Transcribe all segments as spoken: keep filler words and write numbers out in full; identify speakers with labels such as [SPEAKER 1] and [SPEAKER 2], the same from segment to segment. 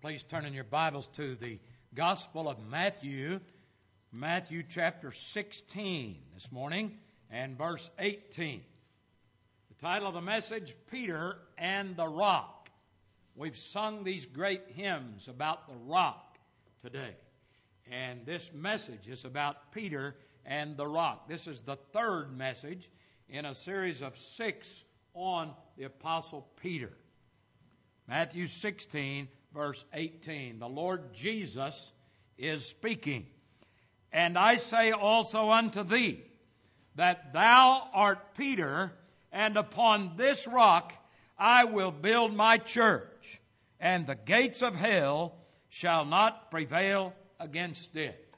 [SPEAKER 1] Please turn in your Bibles to the Gospel of Matthew, Matthew chapter sixteen this morning and verse eighteen. The title of the message, Peter and the Rock. We've sung these great hymns about the rock today. And this message is about Peter and the rock. This is the third message in a series of six on the Apostle Peter. Matthew sixteen, verse eighteen. The Lord Jesus is speaking. And I say also unto thee, that thou art Peter, and upon this rock I will build my church, and the gates of hell shall not prevail against it.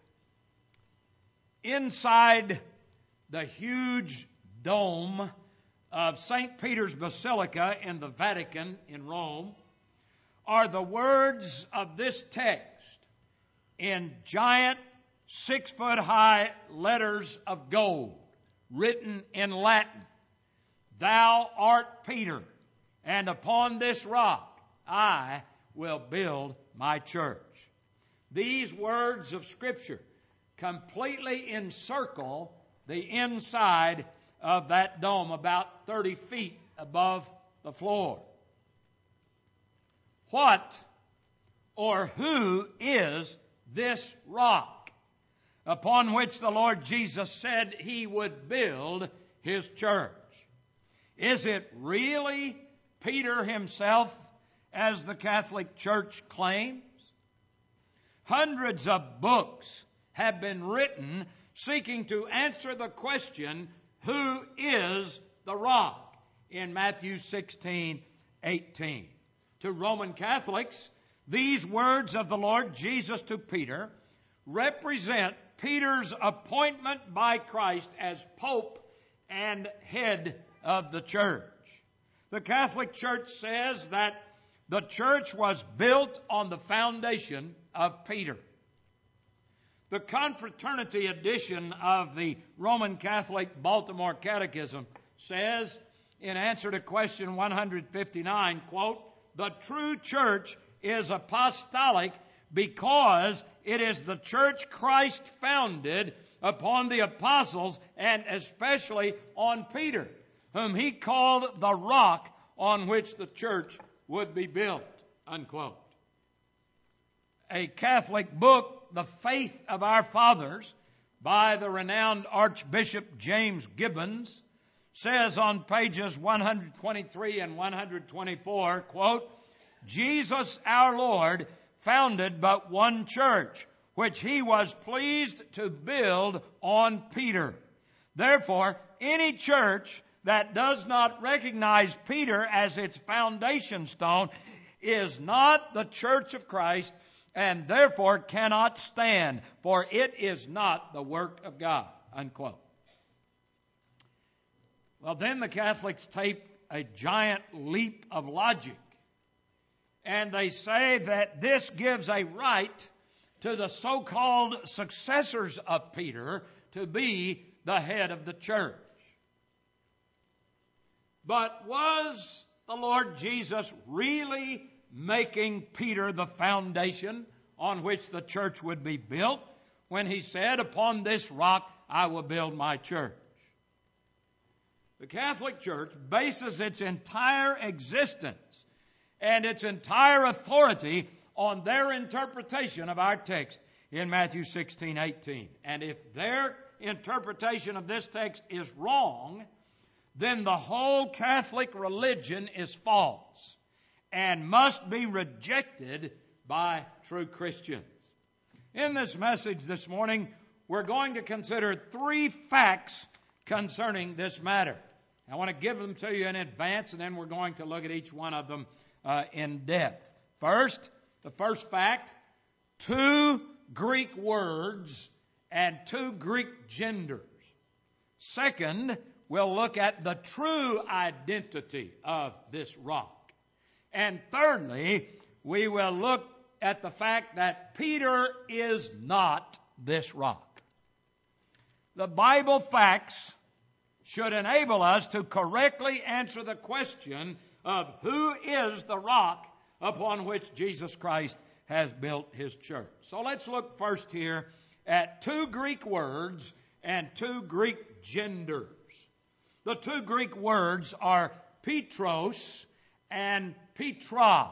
[SPEAKER 1] Inside the huge dome of Saint Peter's Basilica in the Vatican in Rome are the words of this text in giant six-foot-high letters of gold, written in Latin. Thou art Peter, and upon this rock I will build my church. These words of Scripture completely encircle the inside of that dome, about thirty feet above the floor. What or who is this rock upon which the Lord Jesus said he would build his church? Is it really Peter himself, as the Catholic Church claims? Hundreds of books have been written seeking to answer the question, who is the rock, in Matthew sixteen eighteen. To Roman Catholics, these words of the Lord Jesus to Peter represent Peter's appointment by Christ as Pope and head of the church. The Catholic Church says that the church was built on the foundation of Peter. The Confraternity edition of the Roman Catholic Baltimore Catechism says, in answer to question one fifty-nine, quote, the true church is apostolic because it is the church Christ founded upon the apostles and especially on Peter, whom he called the rock on which the church would be built, unquote. A Catholic book, The Faith of Our Fathers, by the renowned Archbishop James Gibbons, says on pages one twenty-three and one twenty-four, quote, Jesus our Lord founded but one church, which he was pleased to build on Peter. Therefore, any church that does not recognize Peter as its foundation stone is not the church of Christ, and therefore cannot stand, for it is not the work of God, unquote. Well, then the Catholics take a giant leap of logic, and they say that this gives a right to the so-called successors of Peter to be the head of the church. But was the Lord Jesus really making Peter the foundation on which the church would be built when he said, upon this rock I will build my church? The Catholic Church bases its entire existence and its entire authority on their interpretation of our text in Matthew sixteen eighteen. And if their interpretation of this text is wrong, then the whole Catholic religion is false and must be rejected by true Christians. In this message this morning, we're going to consider three facts concerning this matter. I want to give them to you in advance, and then we're going to look at each one of them uh, in depth. First, the first fact, two Greek words and two Greek genders. Second, we'll look at the true identity of this rock. And thirdly, we will look at the fact that Peter is not this rock. The Bible facts should enable us to correctly answer the question of who is the rock upon which Jesus Christ has built His church. So let's look first here at two Greek words and two Greek genders. The two Greek words are Petros and Petra.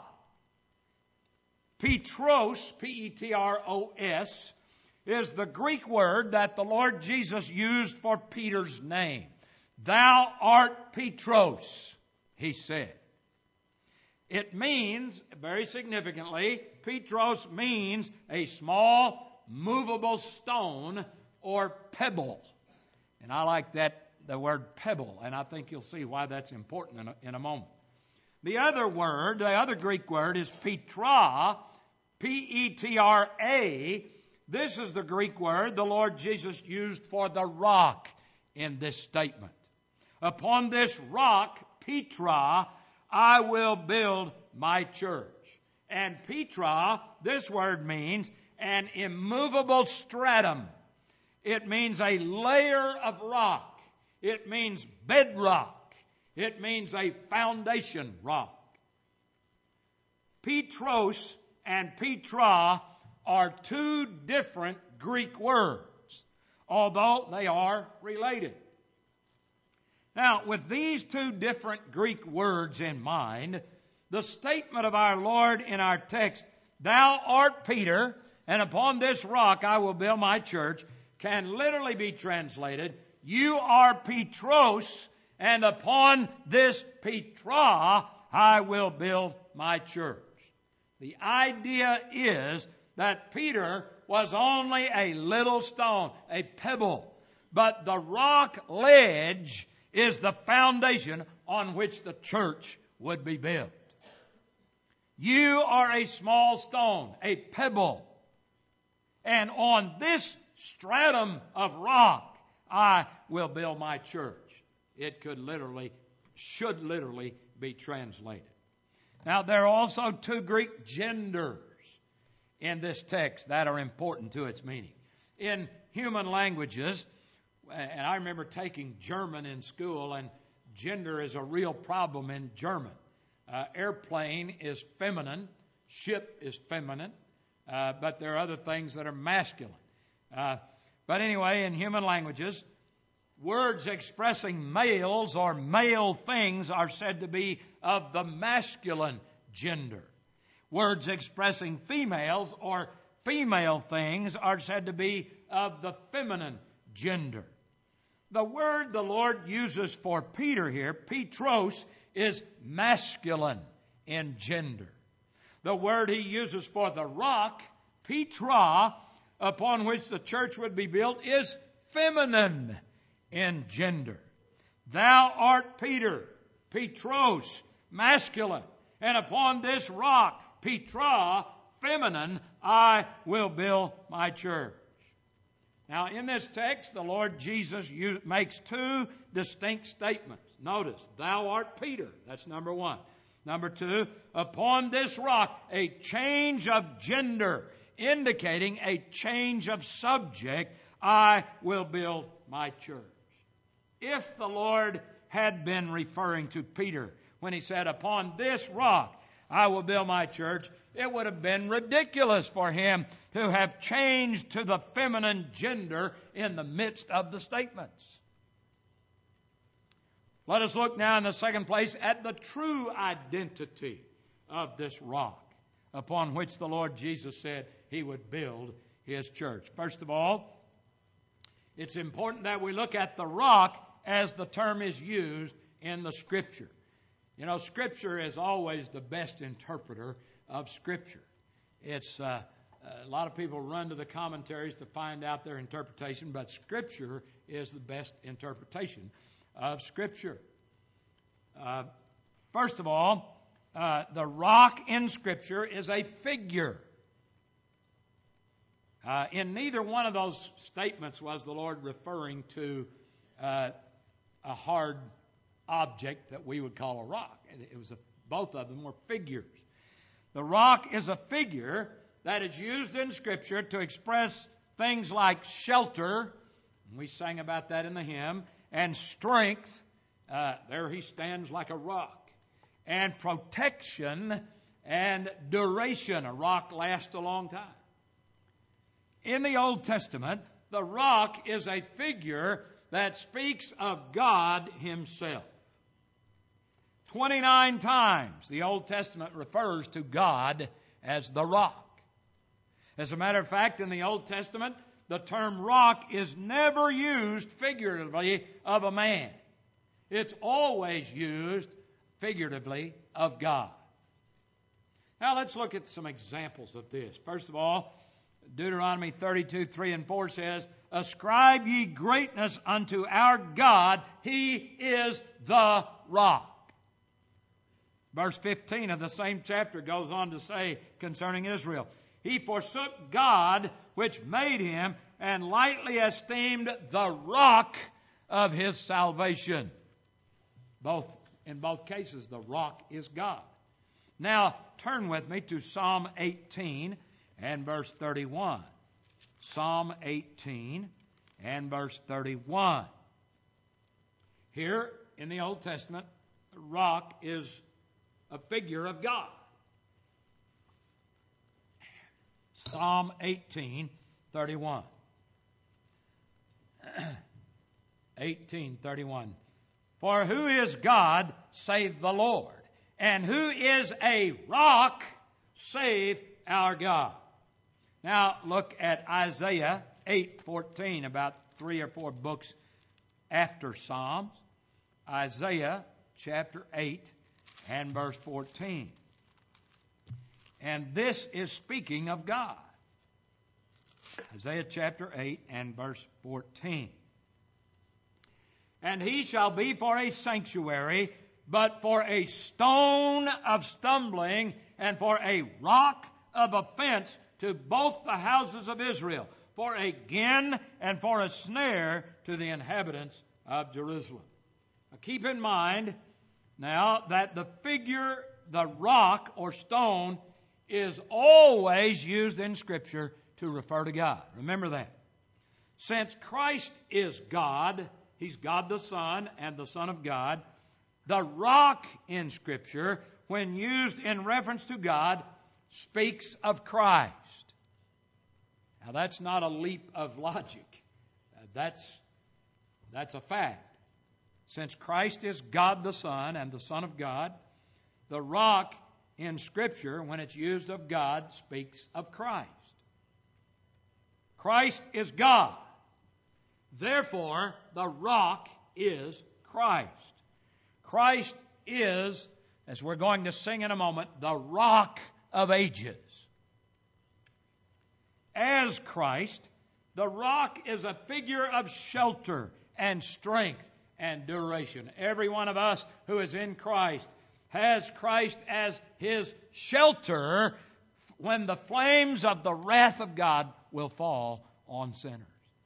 [SPEAKER 1] Petros, P E T R O S, is the Greek word that the Lord Jesus used for Peter's name. Thou art Petros, He said. It means, very significantly, Petros means a small, movable stone or pebble. And I like that, the word pebble, and I think you'll see why that's important in a, in a moment. The other word, the other Greek word is Petra, P E T R A. This is the Greek word the Lord Jesus used for the rock in this statement. Upon this rock, Petra, I will build my church. And Petra, this word means an immovable stratum. It means a layer of rock. It means bedrock. It means a foundation rock. Petros and Petra are two different Greek words, although they are related. Now, with these two different Greek words in mind, the statement of our Lord in our text, thou art Peter, and upon this rock I will build my church, can literally be translated, you are Petros, and upon this Petra I will build my church. The idea is that Peter was only a little stone, a pebble, but the rock ledge is the foundation on which the church would be built. You are a small stone, a pebble, and on this stratum of rock I will build my church. It could literally, should literally be translated. Now, there are also two Greek genders in this text that are important to its meaning. In human languages, and I remember taking German in school, and gender is a real problem in German. Uh, airplane is feminine, ship is feminine, uh, but there are other things that are masculine. Uh, but anyway, in human languages, words expressing males or male things are said to be of the masculine gender. Words expressing females or female things are said to be of the feminine gender. The word the Lord uses for Peter here, Petros, is masculine in gender. The word He uses for the rock, Petra, upon which the church would be built, is feminine in gender. Thou art Peter, Petros, masculine, and upon this rock, Petra, feminine, I will build my church. Now, in this text, the Lord Jesus use, makes two distinct statements. Notice, thou art Peter. That's number one. Number two, upon this rock, a change of gender, indicating a change of subject, I will build my church. If the Lord had been referring to Peter when He said, upon this rock I will build my church, it would have been ridiculous for Him to have changed to the feminine gender in the midst of the statements. Let us look now in the second place at the true identity of this rock upon which the Lord Jesus said He would build His church. First of all, it's important that we look at the rock as the term is used in the Scripture. You know, Scripture is always the best interpreter of Scripture. It's uh, a lot of people run to the commentaries to find out their interpretation, but Scripture is the best interpretation of Scripture. Uh, first of all, uh, the rock in Scripture is a figure. Uh, in neither one of those statements was the Lord referring to uh, a hard object that we would call a rock. It was a, both of them were figures. The rock is a figure that is used in Scripture to express things like shelter. We sang about that in the hymn. And strength. Uh, there He stands like a rock. And protection and duration. A rock lasts a long time. In the Old Testament, the rock is a figure that speaks of God Himself. Twenty-nine times the Old Testament refers to God as the rock. As a matter of fact, in the Old Testament, the term rock is never used figuratively of a man. It's always used figuratively of God. Now let's look at some examples of this. First of all, Deuteronomy thirty-two, three and four says, "Ascribe ye greatness unto our God, He is the rock." Verse fifteen of the same chapter goes on to say concerning Israel, "He forsook God which made him, and lightly esteemed the rock of his salvation." Both, in both cases, the rock is God. Now, turn with me to Psalm eighteen and verse thirty-one. Psalm eighteen and verse thirty-one. Here in the Old Testament, rock is a figure of God. Psalm eighteen, thirty-one. eighteen, thirty-one. "For who is God save the Lord? And who is a rock save our God?" Now look at Isaiah eight fourteen, about three or four books after Psalms. Isaiah chapter eight and verse fourteen. And this is speaking of God. Isaiah chapter eight and verse fourteen. "And he shall be for a sanctuary, but for a stone of stumbling, and for a rock of offense to both the houses of Israel, for a gin and for a snare to the inhabitants of Jerusalem." Now keep in mind now that the figure, the rock or stone, is always used in Scripture to refer to God. Remember that. Since Christ is God, He's God the Son and the Son of God, the rock in Scripture, when used in reference to God, speaks of Christ. Now that's not a leap of logic. That's, that's a fact. Since Christ is God the Son and the Son of God, the rock in Scripture, when it's used of God, speaks of Christ. Christ is God. Therefore, the rock is Christ. Christ is, as we're going to sing in a moment, the rock of ages. As Christ, the rock is a figure of shelter and strength and duration. Every one of us who is in Christ has Christ as his shelter when the flames of the wrath of God will fall on sinners.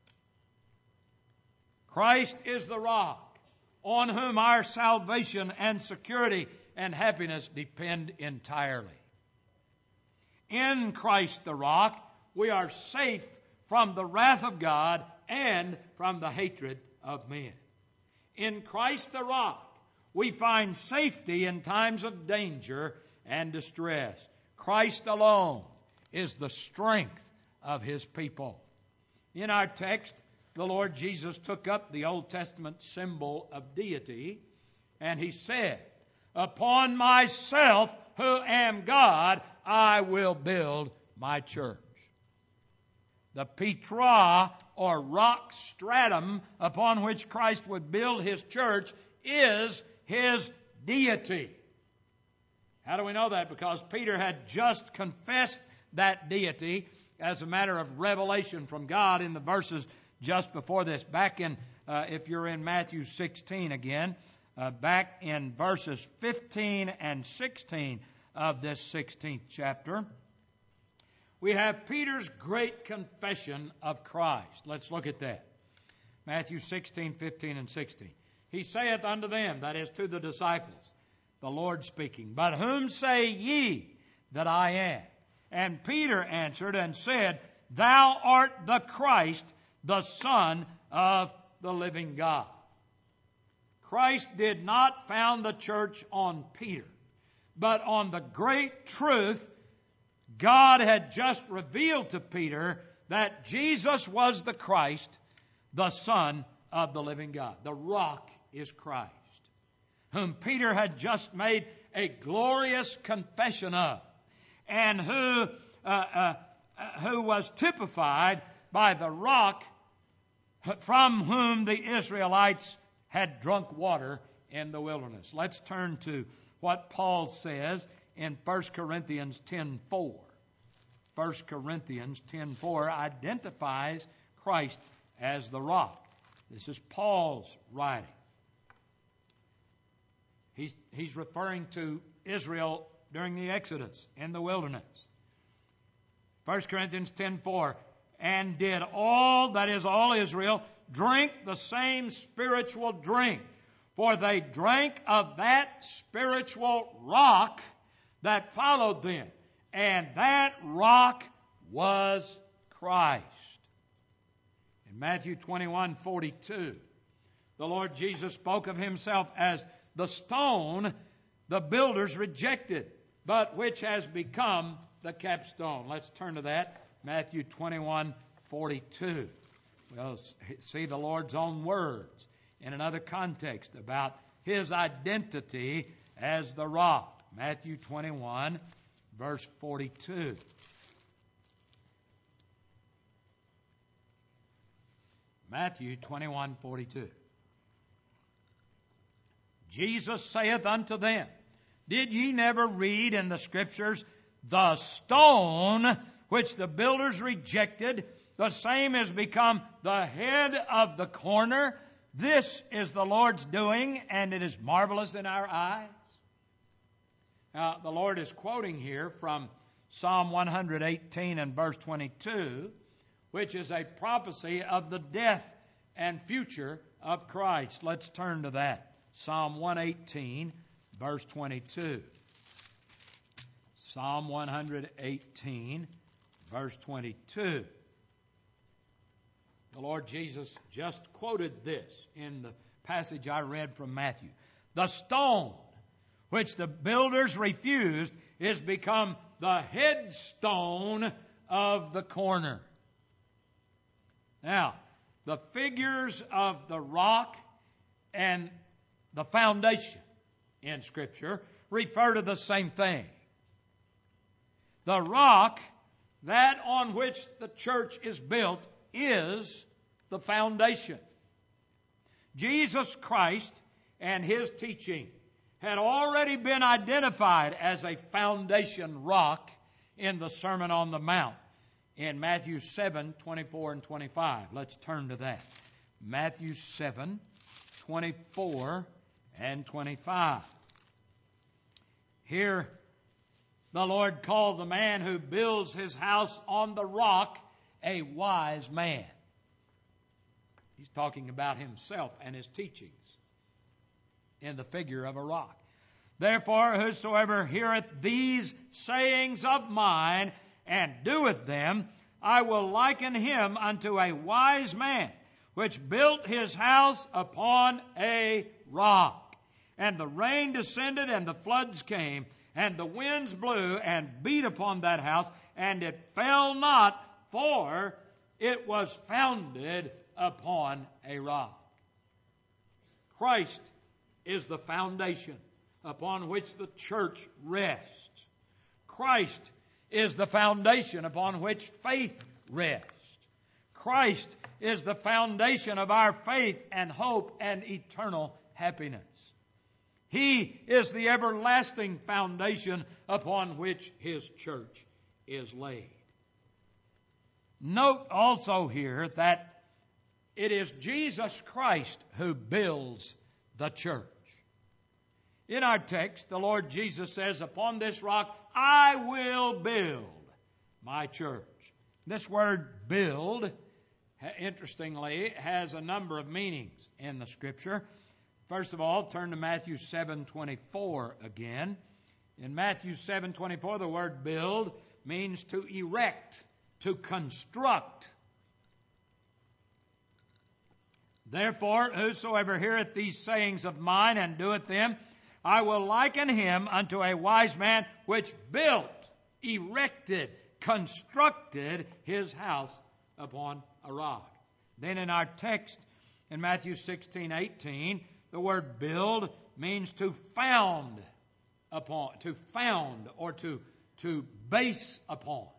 [SPEAKER 1] Christ is the rock on whom our salvation and security and happiness depend entirely. In Christ the rock, we are safe from the wrath of God and from the hatred of men. In Christ the rock, we find safety in times of danger and distress. Christ alone is the strength of His people. In our text, the Lord Jesus took up the Old Testament symbol of deity, and He said, "Upon myself, who am God, I will build my church." The Petra, or rock stratum, upon which Christ would build His church is His deity. How do we know that? Because Peter had just confessed that deity as a matter of revelation from God in the verses just before this. Back in, uh, if you're in Matthew sixteen again, uh, back in verses fifteen and sixteen of this sixteenth chapter, we have Peter's great confession of Christ. Let's look at that. Matthew sixteen, fifteen, and sixteen. "He saith unto them," that is to the disciples, the Lord speaking, "But whom say ye that I am? And Peter answered and said, Thou art the Christ, the Son of the living God." Christ did not found the church on Peter. but on the great truth God had just revealed to Peter, that Jesus was the Christ, the Son of the living God. The rock is Christ, whom Peter had just made a glorious confession of, and who uh, uh, who was typified by the rock from whom the Israelites had drunk water in the wilderness. Let's turn to what Paul says in First Corinthians ten four. First Corinthians ten four identifies Christ as the rock. This is Paul's writing. He's, he's referring to Israel during the Exodus in the wilderness. First Corinthians ten four, and did all, that is all Israel, drink the same spiritual drink, for they drank of that spiritual rock that followed them, and that rock was Christ. In Matthew twenty-one forty-two, the Lord Jesus spoke of himself as the stone the builders rejected, but which has become the capstone. Let's turn to that. Matthew twenty-one forty-two. We'll see the Lord's own words in another context about his identity as the rock. Matthew twenty-one, verse forty-two. Matthew twenty-one forty-two. Jesus saith unto them, did ye never read in the Scriptures, the stone which the builders rejected, the same has become the head of the corner? This is the Lord's doing, and it is marvelous in our eyes. Now, the Lord is quoting here from Psalm one eighteen and verse twenty-two, which is a prophecy of the death and future of Christ. Let's turn to that. Psalm one eighteen, verse twenty-two. Psalm one eighteen, verse twenty-two. The Lord Jesus just quoted this in the passage I read from Matthew. The stone which the builders refused is become the headstone of the corner. Now, the figures of the rock and the foundation in Scripture refer to the same thing. The rock, that on which the church is built, is the foundation. Jesus Christ and his teaching had already been identified as a foundation rock in the Sermon on the Mount in Matthew seven twenty-four and twenty-five. Let's turn to that. Matthew seven twenty-four and twenty-five. Here, the Lord called the man who builds his house on the rock a wise man. He's talking about himself and his teachings in the figure of a rock. Therefore, whosoever heareth these sayings of mine and doeth them, I will liken him unto a wise man, which built his house upon a rock. And the rain descended, and the floods came, and the winds blew and beat upon that house, and it fell not, for it was founded upon a rock. Christ is the foundation upon which the church rests. Christ is the foundation upon which faith rests. Christ is the foundation of our faith and hope and eternal happiness. He is the everlasting foundation upon which his church is laid. Note also here that it is Jesus Christ who builds the church. In our text, the Lord Jesus says, upon this rock I will build my church. This word build, interestingly, has a number of meanings in the Scripture. First of all, turn to Matthew seven twenty-four again. In Matthew seven twenty-four, the word build means to erect, to construct. Therefore, whosoever heareth these sayings of mine and doeth them, I will liken him unto a wise man which built, erected, constructed his house upon a rock. Then in our text in Matthew sixteen eighteen, the word build means to found upon, to found or to, to base upon.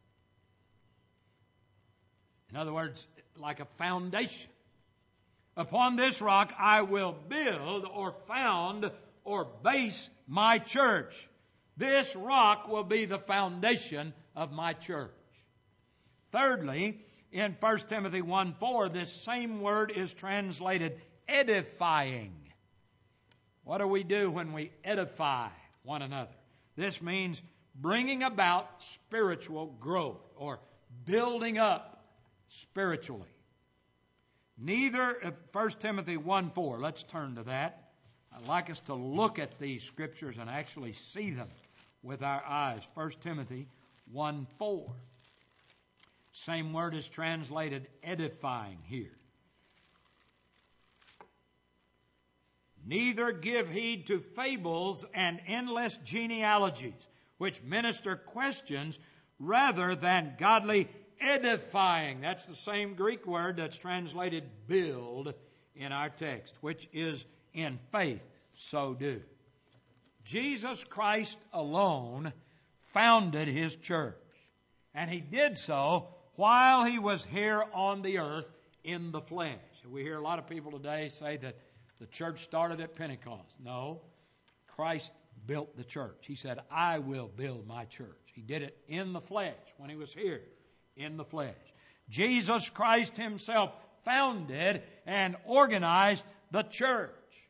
[SPEAKER 1] In other words, like a foundation. Upon this rock I will build or found or base my church. This rock will be the foundation of my church. Thirdly, in First Timothy one four, this same word is translated edifying. What do we do when we edify one another? This means bringing about spiritual growth or building up spiritually. Neither, First Timothy one four, let's turn to that. I'd like us to look at these scriptures and actually see them with our eyes. First Timothy one four. Same word is translated edifying here. Neither give heed to fables and endless genealogies, which minister questions rather than godly edifying. That's the same Greek word that's translated build in our text, which is in faith, so do. Jesus Christ alone founded his church, and he did so while he was here on the earth in the flesh. We hear a lot of people today say that the church started at Pentecost. No, Christ built the church. He said, I will build my church. He did it in the flesh when he was here in the flesh. Jesus Christ himself founded and organized the church.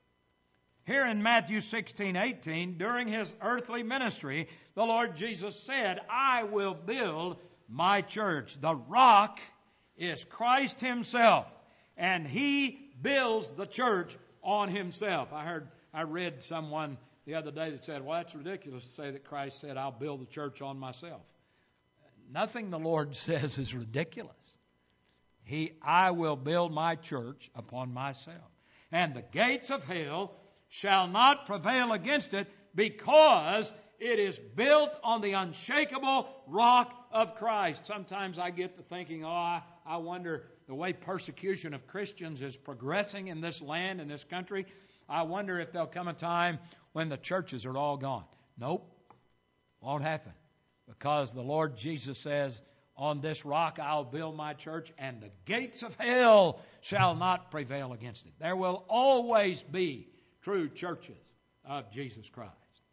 [SPEAKER 1] Here in Matthew sixteen eighteen, during his earthly ministry, the Lord Jesus said, I will build my church. The rock is Christ himself, and he builds the church on himself. I heard, I read someone the other day that said, well, that's ridiculous to say that Christ said, I'll build the church on myself. Nothing the Lord says is ridiculous. He, I will build my church upon myself. And the gates of hell shall not prevail against it, because it is built on the unshakable rock of Christ. Sometimes I get to thinking, oh, I, I wonder the way persecution of Christians is progressing in this land, in this country. I wonder if there'll come a time when the churches are all gone. Nope, won't happen. Because the Lord Jesus says, on this rock I'll build my church, and the gates of hell shall not prevail against it. There will always be true churches of Jesus Christ.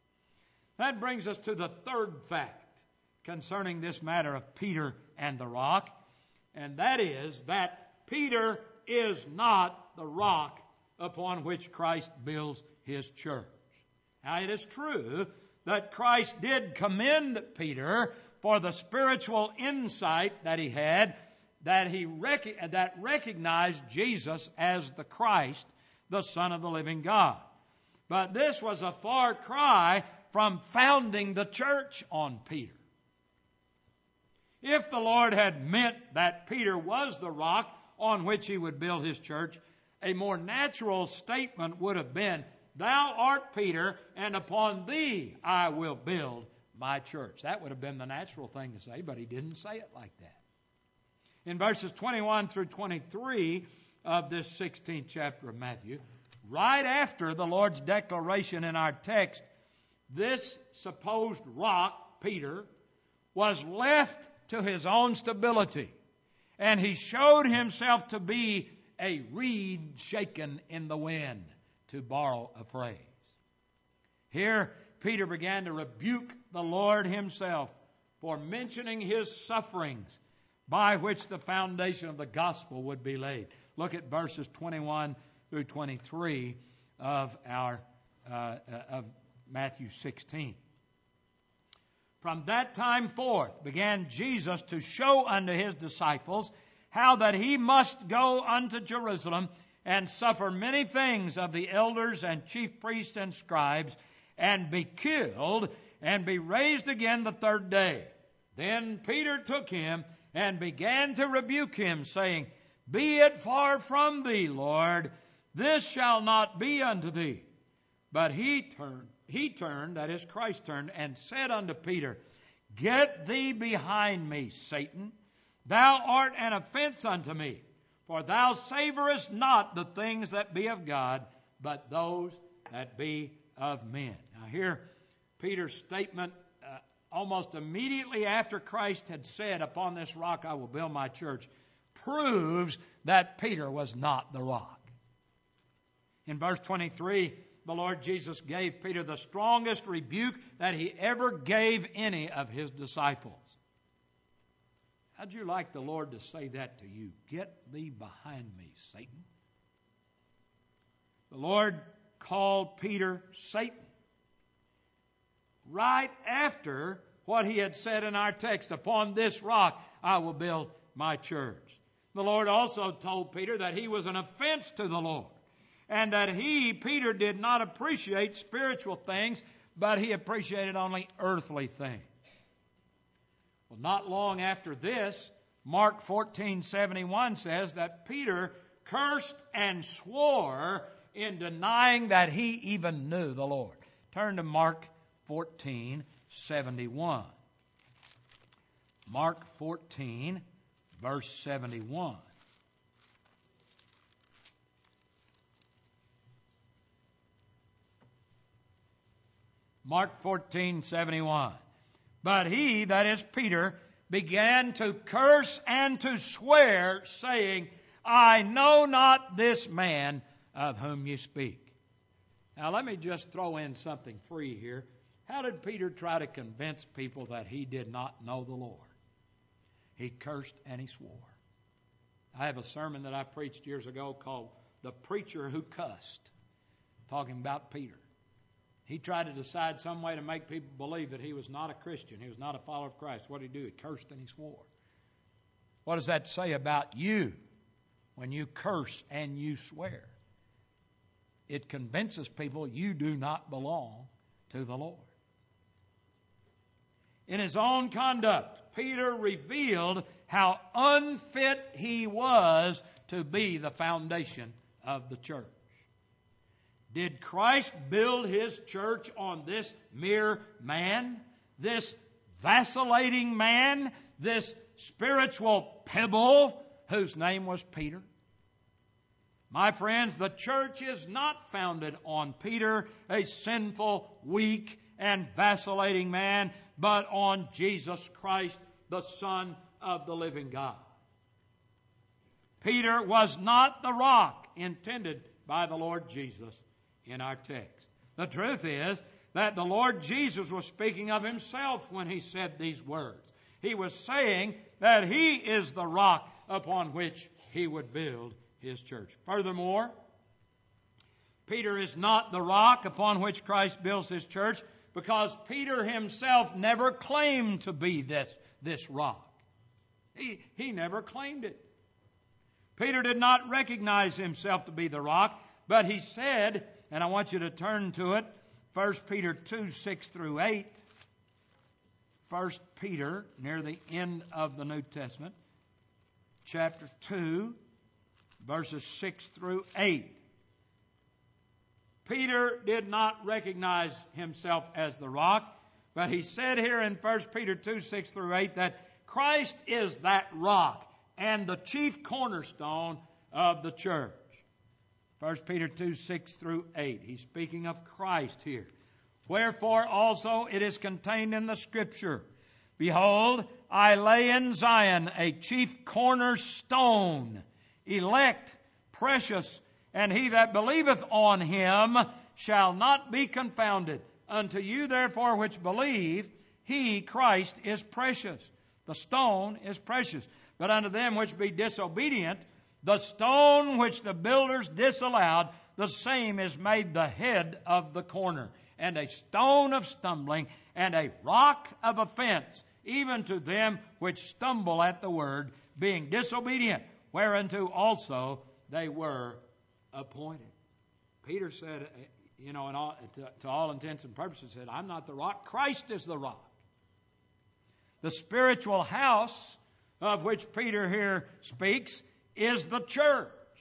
[SPEAKER 1] That brings us to the third fact concerning this matter of Peter and the rock, and that is that Peter is not the rock upon which Christ builds his church. Now, it is true that Christ did commend Peter for the spiritual insight that he had, that he rec- that recognized Jesus as the Christ, the Son of the living God. But this was a far cry from founding the church on Peter. If the Lord had meant that Peter was the rock on which he would build his church, a more natural statement would have been, Thou art Peter, and upon thee I will build my church. That would have been the natural thing to say, but he didn't say it like that. In verses twenty-one through twenty-three of this sixteenth chapter of Matthew, right after the Lord's declaration in our text, this supposed rock, Peter, was left to his own stability, and he showed himself to be a reed shaken in the wind, to borrow a phrase. Here, Peter began to rebuke the Lord himself for mentioning his sufferings by which the foundation of the gospel would be laid. Look at verses twenty-one through twenty-three of our uh, of Matthew sixteen. From that time forth began Jesus to show unto his disciples how that he must go unto Jerusalem and suffer many things of the elders and chief priests and scribes, and be killed, and be raised again the third day. Then Peter took him and began to rebuke him, saying, Be it far from thee, Lord, this shall not be unto thee. But he turned, he turned, that is Christ turned, and said unto Peter, Get thee behind me, Satan. Thou art an offense unto me, for thou savorest not the things that be of God, but those that be of men. Now here, Peter's statement, uh, almost immediately after Christ had said, Upon this rock I will build my church, proves that Peter was not the rock. In verse twenty-three, the Lord Jesus gave Peter the strongest rebuke that he ever gave any of his disciples. How'd you like the Lord to say that to you? Get thee behind me, Satan. The Lord called Peter Satan right after what he had said in our text, Upon this rock I will build my church. The Lord also told Peter that he was an offense to the Lord, and that he, Peter, did not appreciate spiritual things, but he appreciated only earthly things. Well, not long after this, Mark fourteen seventy-one says that Peter cursed and swore in denying that he even knew the Lord. Turn to Mark fourteen seventy-one. Mark fourteen, verse seventy-one. Mark fourteen seventy-one. But he, that is Peter, began to curse and to swear, saying, I know not this man of whom you speak. Now let me just throw in something free here. How did Peter try to convince people that he did not know the Lord? He cursed and he swore. I have a sermon that I preached years ago called The Preacher Who Cussed, talking about Peter. He tried to decide some way to make people believe that he was not a Christian. He was not a follower of Christ. What did he do? He cursed and he swore. What does that say about you when you curse and you swear? It convinces people you do not belong to the Lord. In his own conduct, Peter revealed how unfit he was to be the foundation of the church. Did Christ build his church on this mere man, this vacillating man, this spiritual pebble whose name was Peter? My friends, the church is not founded on Peter, a sinful, weak, and vacillating man, but on Jesus Christ, the Son of the living God. Peter was not the rock intended by the Lord Jesus in our text. The truth is that the Lord Jesus was speaking of himself when he said these words. He was saying that he is the rock upon which he would build his church. Furthermore, Peter is not the rock upon which Christ builds his church because Peter himself never claimed to be this, this rock. He, he never claimed it. Peter did not recognize himself to be the rock, but he said, and I want you to turn to it, First Peter two, six through eight. First Peter, near the end of the New Testament, chapter two, verses six through eight. Peter did not recognize himself as the rock, but he said here in First Peter two, six through eight that Christ is that rock and the chief cornerstone of the church. First Peter two, six through eight. He's speaking of Christ here. Wherefore also it is contained in the Scripture, Behold, I lay in Zion a chief cornerstone, elect, precious, and he that believeth on him shall not be confounded. Unto you therefore which believe, he, Christ, is precious. The stone is precious. But unto them which be disobedient, the stone which the builders disallowed, the same is made the head of the corner, and a stone of stumbling, and a rock of offense, even to them which stumble at the word, being disobedient, whereunto also they were appointed. Peter said, you know, in all, to, to all intents and purposes, said, I'm not the rock, Christ is the rock. The spiritual house of which Peter here speaks is the church.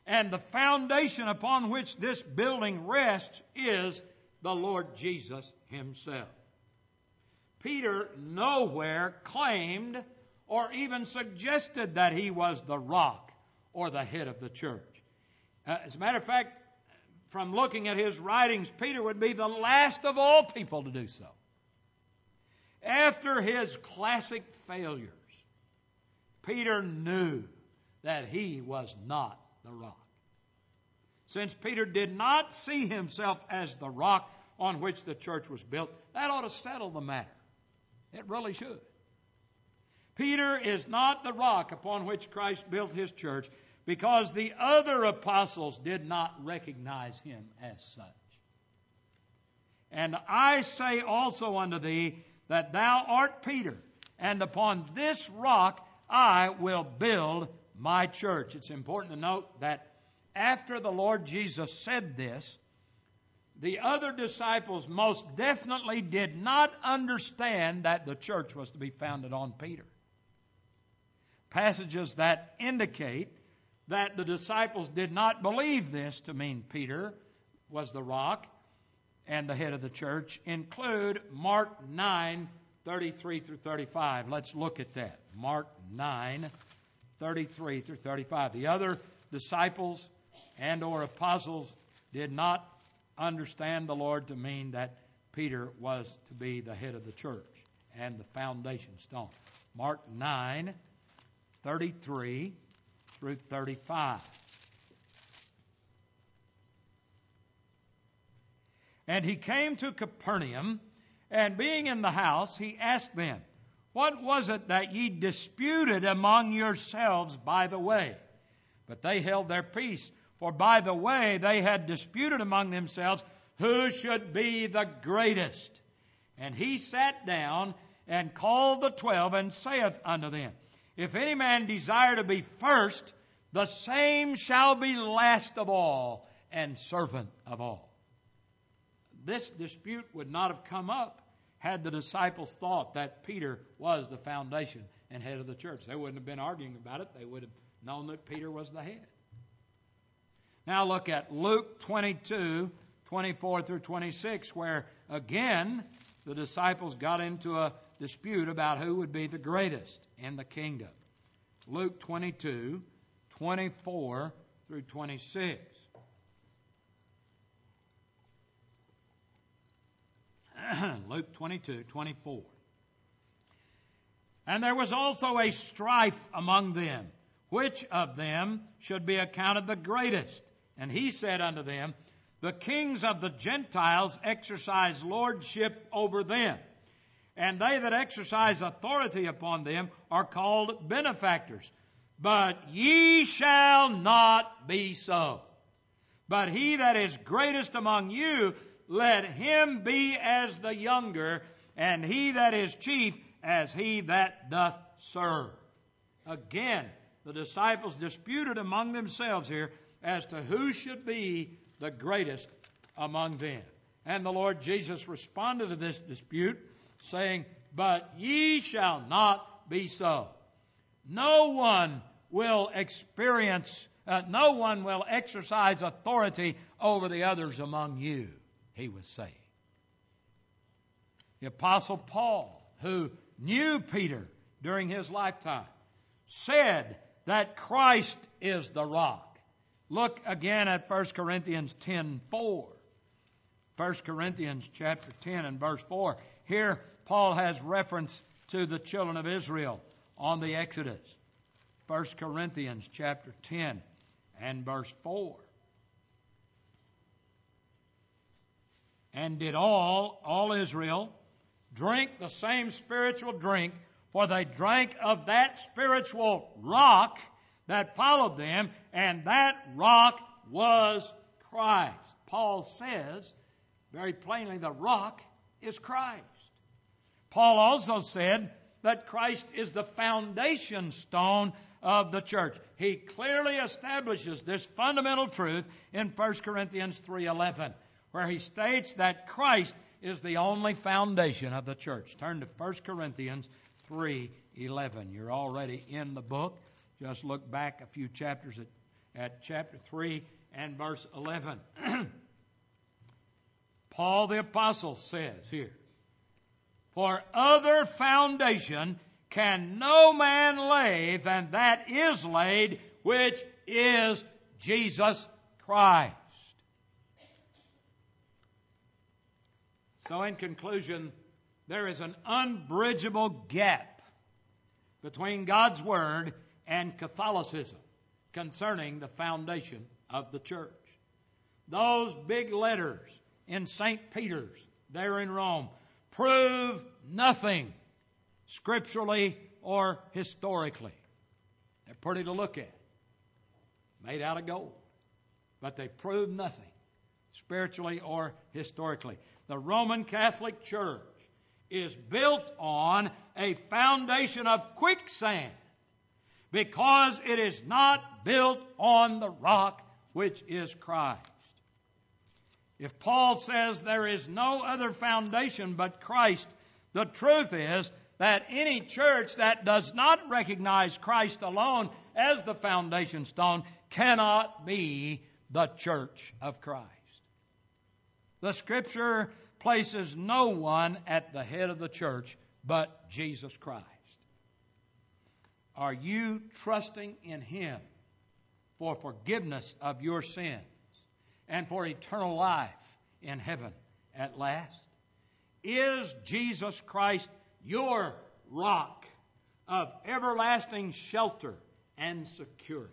[SPEAKER 1] And the foundation upon which this building rests is the Lord Jesus himself. Peter nowhere claimed or even suggested that he was the rock or the head of the church. Uh, as a matter of fact, from looking at his writings, Peter would be the last of all people to do so. After his classic failures, Peter knew that he was not the rock. Since Peter did not see himself as the rock on which the church was built, that ought to settle the matter. It really should. Peter is not the rock upon which Christ built his church because the other apostles did not recognize him as such. And I say also unto thee that thou art Peter, and upon this rock I will build my church. It's important to note that after the Lord Jesus said this, the other disciples most definitely did not understand that the church was to be founded on Peter. Passages that indicate that the disciples did not believe this to mean Peter was the rock and the head of the church include Mark nine, thirty-three through thirty-five. Let's look at that. Mark nine, thirty-three through thirty-five. The other disciples and or apostles did not understand the Lord to mean that Peter was to be the head of the church and the foundation stone. Mark nine, thirty-three through thirty-five. And he came to Capernaum, and being in the house, he asked them, What was it that ye disputed among yourselves by the way? But they held their peace, for by the way they had disputed among themselves who should be the greatest. And he sat down and called the twelve, and saith unto them, If any man desire to be first, the same shall be last of all, and servant of all. This dispute would not have come up had the disciples thought that Peter was the foundation and head of the church. They wouldn't have been arguing about it. They would have known that Peter was the head. Now look at Luke twenty-two, twenty-four through twenty-six, where again the disciples got into a dispute about who would be the greatest in the kingdom. Luke twenty-two, twenty-four through twenty-six. Luke twenty-two, twenty-four. And there was also a strife among them, which of them should be accounted the greatest. And he said unto them, The kings of the Gentiles exercise lordship over them, and they that exercise authority upon them are called benefactors. But ye shall not be so. But he that is greatest among you, let him be as the younger, and he that is chief as he that doth serve. Again, the disciples disputed among themselves here as to who should be the greatest among them. And the Lord Jesus responded to this dispute, saying, But ye shall not be so. No one will experience, uh, no one will exercise authority over the others among you, he was saying. The Apostle Paul, who knew Peter during his lifetime, said that Christ is the rock. Look again at First Corinthians ten four. First Corinthians chapter ten and verse four. Here Paul has reference to the children of Israel on the Exodus. First Corinthians chapter ten and verse four. And did all, all Israel, drink the same spiritual drink, for they drank of that spiritual rock that followed them, and that rock was Christ. Paul says very plainly the rock is Christ. Paul also said that Christ is the foundation stone of the church. He clearly establishes this fundamental truth in First Corinthians three eleven, where he states that Christ is the only foundation of the church. Turn to First Corinthians three eleven. You're already in the book. Just look back a few chapters at, at chapter three and verse eleven. Paul the Apostle says here, "For other foundation can no man lay than that is laid, which is Jesus Christ." So in conclusion, there is an unbridgeable gap between God's Word and Catholicism concerning the foundation of the church. Those big letters in Saint Peter's there in Rome prove nothing scripturally or historically. They're pretty to look at, made out of gold, but they prove nothing spiritually or historically. The Roman Catholic Church is built on a foundation of quicksand because it is not built on the rock which is Christ. If Paul says there is no other foundation but Christ, the truth is that any church that does not recognize Christ alone as the foundation stone cannot be the church of Christ. The Scripture places no one at the head of the church but Jesus Christ. Are you trusting in Him for forgiveness of your sins and for eternal life in heaven at last? Is Jesus Christ your rock of everlasting shelter and security?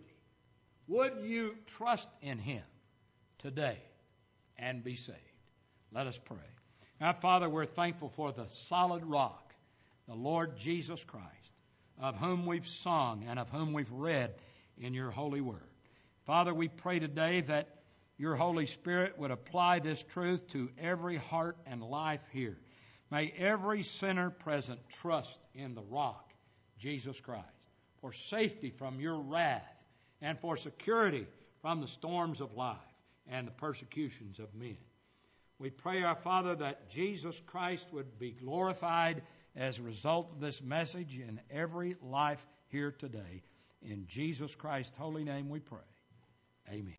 [SPEAKER 1] Would you trust in Him today and be saved? Let us pray. Now, Father, we're thankful for the solid rock, the Lord Jesus Christ, of whom we've sung and of whom we've read in your holy word. Father, we pray today that your Holy Spirit would apply this truth to every heart and life here. May every sinner present trust in the rock, Jesus Christ, for safety from your wrath and for security from the storms of life and the persecutions of men. We pray, our Father, that Jesus Christ would be glorified as a result of this message in every life here today. In Jesus Christ's holy name we pray. Amen.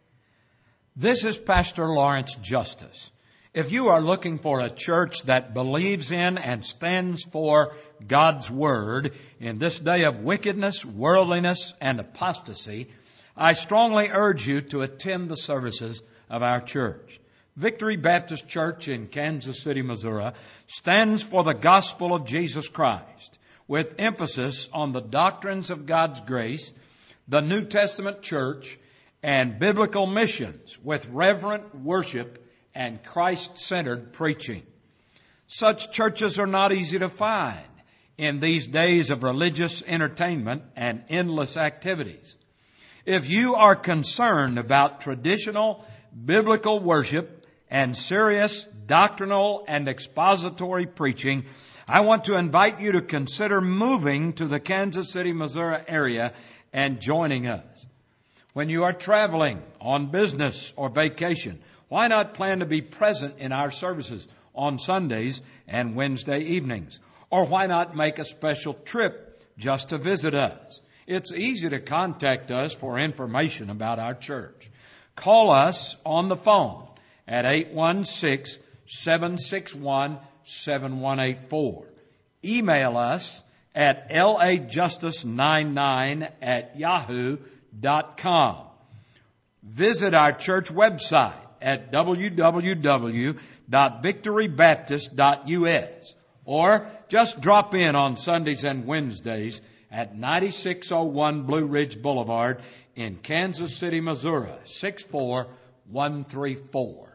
[SPEAKER 1] This is Pastor Lawrence Justice. If you are looking for a church that believes in and stands for God's Word in this day of wickedness, worldliness, and apostasy, I strongly urge you to attend the services of our church. Victory Baptist Church in Kansas City, Missouri, stands for the gospel of Jesus Christ, with emphasis on the doctrines of God's grace, the New Testament church, and biblical missions, with reverent worship and Christ-centered preaching. Such churches are not easy to find in these days of religious entertainment and endless activities. If you are concerned about traditional biblical worship and serious doctrinal and expository preaching, I want to invite you to consider moving to the Kansas City, Missouri area and joining us. When you are traveling on business or vacation, why not plan to be present in our services on Sundays and Wednesday evenings? Or why not make a special trip just to visit us? It's easy to contact us for information about our church. Call us on the phone at eight one six, seven six one, seven one eight four. Email us at lajustice ninety-nine at yahoo dot com. Visit our church website at w w w dot victory baptist dot u s or just drop in on Sundays and Wednesdays at ninety-six oh one Blue Ridge Boulevard in Kansas City, Missouri, six four one three four.